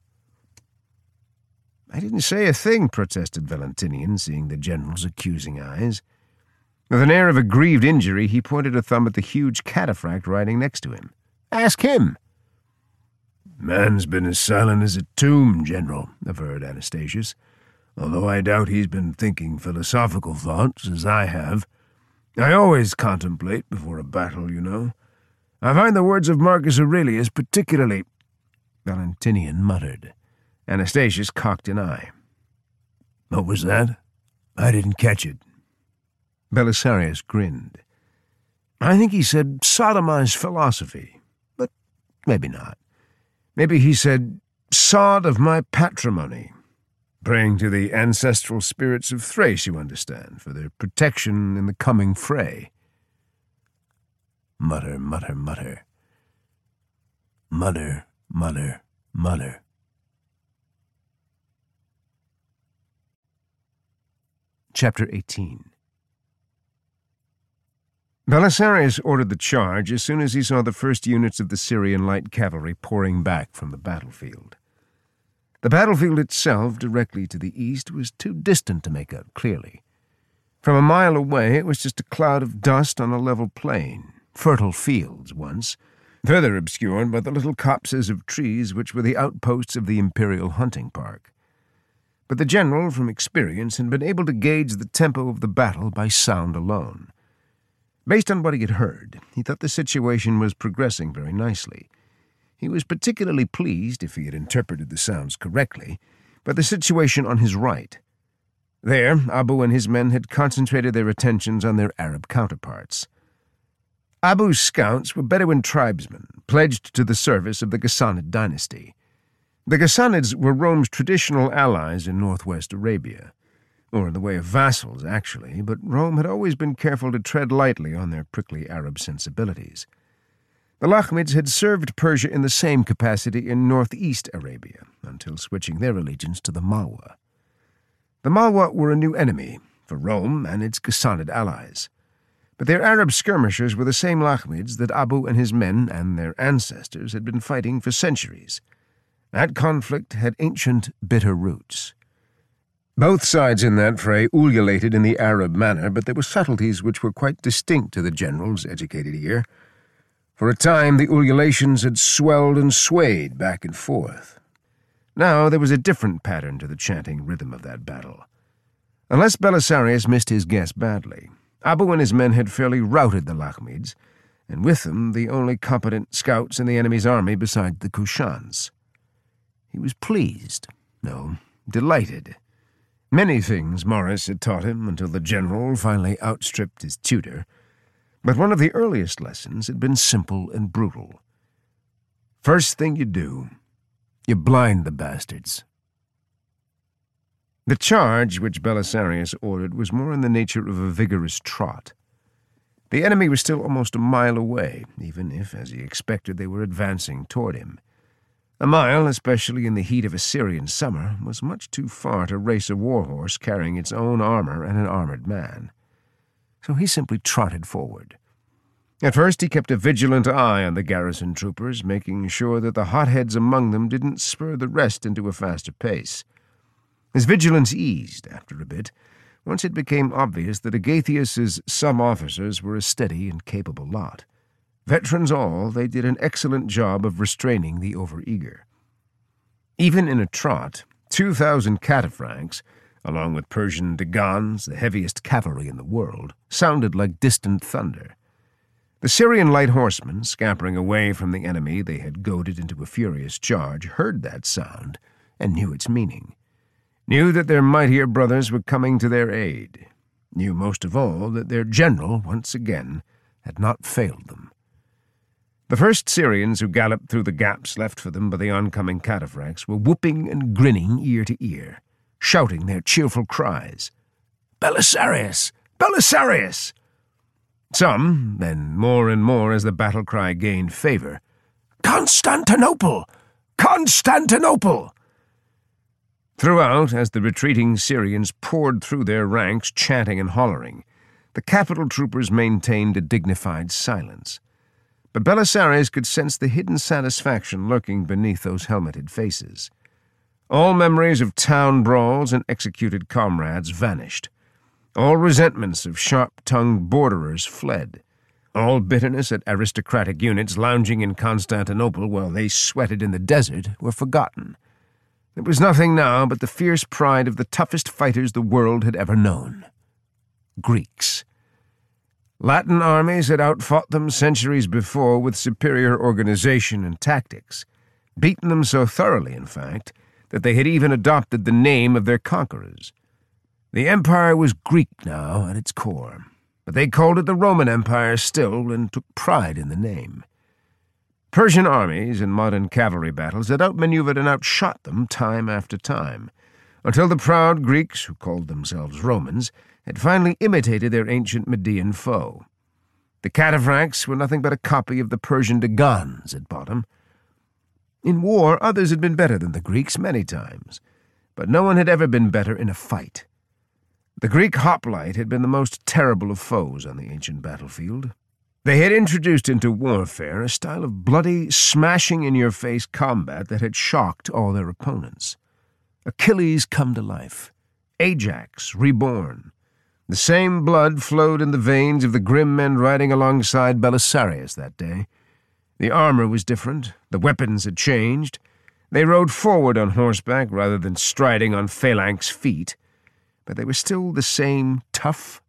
I didn't say a thing, protested Valentinian, seeing the general's accusing eyes. With an air of aggrieved injury, he pointed a thumb at the huge cataphract riding next to him. Ask him. Man's been as silent as a tomb, General, averred Anastasius, although I doubt he's been thinking philosophical thoughts, as I have. I always contemplate before a battle, you know. I find the words of Marcus Aurelius particularly— Valentinian muttered. Anastasius cocked an eye. What was that? I didn't catch it. Belisarius grinned. I think he said sodomized philosophy, but maybe not. Maybe he said, sod of my patrimony, praying to the ancestral spirits of Thrace, you understand, for their protection in the coming fray. Mutter, mutter, mutter. Mutter, mutter, mutter. Chapter eighteen. Belisarius ordered the charge as soon as he saw the first units of the Syrian light cavalry pouring back from the battlefield. The battlefield itself, directly to the east, was too distant to make out clearly. From a mile away, it was just a cloud of dust on a level plain, fertile fields once, further obscured by the little copses of trees which were the outposts of the Imperial hunting park. But the general, from experience, had been able to gauge the tempo of the battle by sound alone. Based on what he had heard, he thought the situation was progressing very nicely. He was particularly pleased, if he had interpreted the sounds correctly, by the situation on his right. There, Abu and his men had concentrated their attentions on their Arab counterparts. Abu's scouts were Bedouin tribesmen, pledged to the service of the Ghassanid dynasty. The Ghassanids were Rome's traditional allies in northwest Arabia, or in the way of vassals, actually, but Rome had always been careful to tread lightly on their prickly Arab sensibilities. The Lakhmids had served Persia in the same capacity in northeast Arabia, until switching their allegiance to the Malwa. The Malwa were a new enemy for Rome and its Ghassanid allies, but their Arab skirmishers were the same Lakhmids that Abu and his men and their ancestors had been fighting for centuries. That conflict had ancient, bitter roots. Both sides in that fray ululated in the Arab manner, but there were subtleties which were quite distinct to the general's educated ear. For a time the ululations had swelled and swayed back and forth. Now there was a different pattern to the chanting rhythm of that battle. Unless Belisarius missed his guess badly, Abu and his men had fairly routed the Lakhmids, and with them the only competent scouts in the enemy's army besides the Kushans. He was pleased, no, delighted. Many things Morris had taught him until the general finally outstripped his tutor, but one of the earliest lessons had been simple and brutal. First thing you do, you blind the bastards. The charge which Belisarius ordered was more in the nature of a vigorous trot. The enemy was still almost a mile away, even if, as he expected, they were advancing toward him. A mile, especially in the heat of a Syrian summer, was much too far to race a war-horse carrying its own armor and an armored man. So he simply trotted forward. At first he kept a vigilant eye on the garrison troopers, making sure that the hotheads among them didn't spur the rest into a faster pace. His vigilance eased after a bit, once it became obvious that Agathias's sub-officers were a steady and capable lot. Veterans all, they did an excellent job of restraining the overeager. Even in a trot, two thousand cataphracts, along with Persian Dagans, the heaviest cavalry in the world, sounded like distant thunder. The Syrian light horsemen, scampering away from the enemy they had goaded into a furious charge, heard that sound and knew its meaning. knew that their mightier brothers were coming to their aid, knew most of all that their general, once again, had not failed them. The first Syrians who galloped through the gaps left for them by the oncoming cataphracts were whooping and grinning ear to ear, shouting their cheerful cries. "Belisarius! Belisarius!" Some, then more and more as the battle cry gained favor, "Constantinople! Constantinople!" Throughout, as the retreating Syrians poured through their ranks chanting and hollering, the capital troopers maintained a dignified silence. But Belisarius could sense the hidden satisfaction lurking beneath those helmeted faces. All memories of town brawls and executed comrades vanished. All resentments of sharp-tongued borderers fled. All bitterness at aristocratic units lounging in Constantinople while they sweated in the desert were forgotten. There was nothing now but the fierce pride of the toughest fighters the world had ever known. Greeks. Latin armies had outfought them centuries before with superior organization and tactics, beaten them so thoroughly, in fact, that they had even adopted the name of their conquerors. The empire was Greek now at its core, but they called it the Roman Empire still and took pride in the name. Persian armies in modern cavalry battles had outmaneuvered and outshot them time after time, until the proud Greeks, who called themselves Romans, had finally imitated their ancient Median foe. The cataphracts were nothing but a copy of the Persian Dagans at bottom. In war, others had been better than the Greeks many times, but no one had ever been better in a fight. The Greek hoplite had been the most terrible of foes on the ancient battlefield. They had introduced into warfare a style of bloody, smashing-in-your-face combat that had shocked all their opponents. Achilles come to life, Ajax reborn. The same blood flowed in the veins of the grim men riding alongside Belisarius that day. The armor was different, the weapons had changed. They rode forward on horseback rather than striding on phalanx feet, but they were still the same tough,